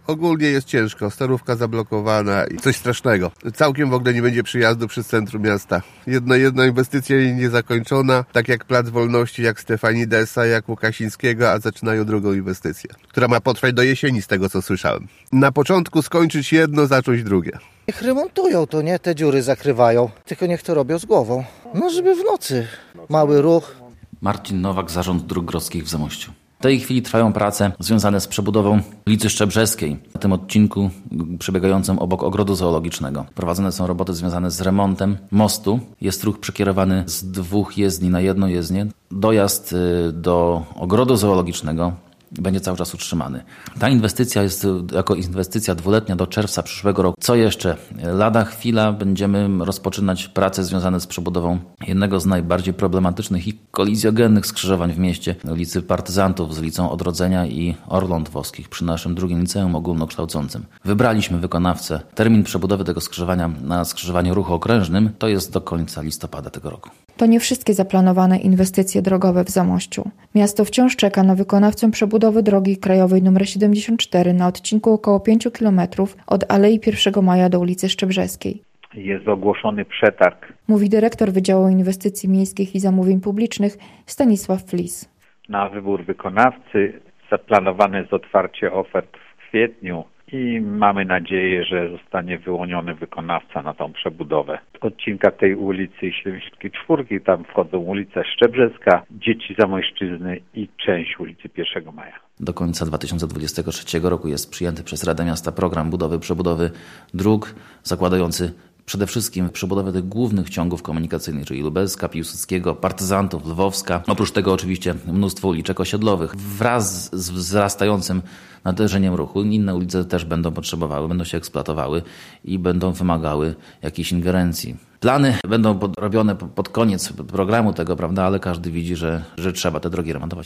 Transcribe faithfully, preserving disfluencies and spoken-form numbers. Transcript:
Ogólnie jest ciężko, Starówka zablokowana i coś strasznego. Całkiem w ogóle nie będzie przyjazdu przez centrum miasta. Jedna, jedna inwestycja niezakończona, tak jak Plac Wolności, jak Stefanidesa, jak Łukasińskiego, a zaczynają drugą inwestycję, która ma potrwać do jesieni z tego, co słyszałem. Na początku skończyć jedno, zacząć drugie. Niech remontują to, nie? Te dziury zakrywają, tylko niech to robią z głową. No, żeby w nocy. Mały ruch. Marcin Nowak, Zarząd Dróg Grodzkich w Zamościu. W tej chwili trwają prace związane z przebudową ulicy Szczebrzeskiej, na tym odcinku przebiegającym obok ogrodu zoologicznego. Prowadzone są roboty związane z remontem mostu. Jest ruch przekierowany z dwóch jezdni na jedną jezdnię. Dojazd do ogrodu zoologicznego będzie cały czas utrzymany. Ta inwestycja jest jako inwestycja dwuletnia do czerwca przyszłego roku. Co jeszcze? Lada chwila będziemy rozpoczynać prace związane z przebudową jednego z najbardziej problematycznych i kolizjogennych skrzyżowań w mieście, ulicy Partyzantów z ulicą Odrodzenia i Orląt Dwoskich przy naszym drugim liceum ogólnokształcącym. Wybraliśmy wykonawcę. Termin przebudowy tego skrzyżowania na skrzyżowaniu ruchu okrężnym to jest do końca listopada tego roku. To nie wszystkie zaplanowane inwestycje drogowe w Zamościu. Miasto wciąż czeka na wykonawcę przebudowy drogi krajowej nr siedemdziesiąt cztery na odcinku około pięciu kilometrów od Alei pierwszego Maja do ulicy Szczebrzeskiej. Jest ogłoszony przetarg. Mówi dyrektor Wydziału Inwestycji Miejskich i Zamówień Publicznych Stanisław Flis. Na wybór wykonawcy zaplanowane jest otwarcie ofert w kwietniu i mamy nadzieję, że zostanie wyłoniony wykonawca na tą przebudowę. Odcinka tej ulicy siedemdziesiąt cztery, tam wchodzą ulica Szczebrzeska, Dzieci Zamojszczyzny i część ulicy pierwszego Maja. Do końca dwa tysiące dwudziestego trzeciego roku jest przyjęty przez Radę Miasta program budowy przebudowy dróg zakładający przede wszystkim przebudowę tych głównych ciągów komunikacyjnych, czyli Lubelska, Piłsudskiego, Partyzantów, Lwowska. Oprócz tego oczywiście mnóstwo uliczek osiedlowych. Wraz z wzrastającym natężeniem ruchu inne ulice też będą potrzebowały, będą się eksploatowały i będą wymagały jakiejś ingerencji. Plany będą robione pod koniec programu tego, prawda, ale każdy widzi, że, że trzeba te drogi remontować.